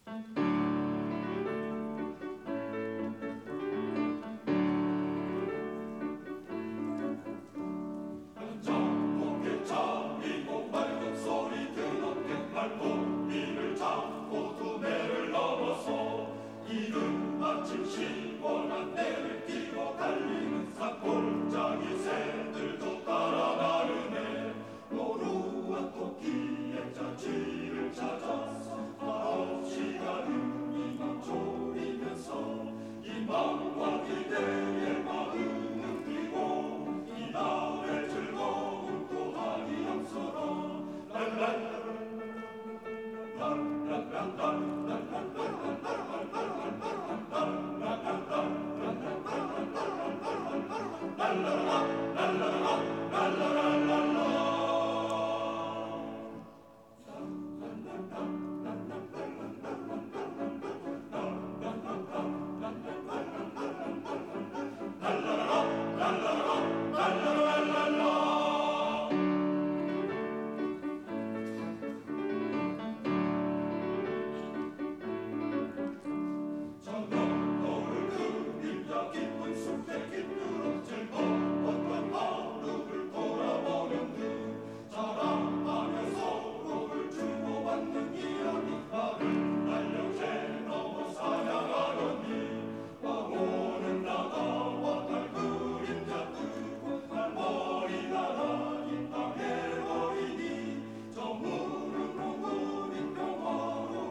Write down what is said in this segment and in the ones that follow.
마침 시원한 때를 띄고 달리는 산골짜기 새들도 따라 나르네. 노루와 토끼의 자취를 찾아서 한없이 가는 이맘 졸이면서 희망과 기대의 마음은 뛰고 이날의 즐거움 또한 영서라.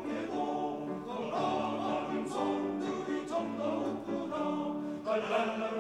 La la la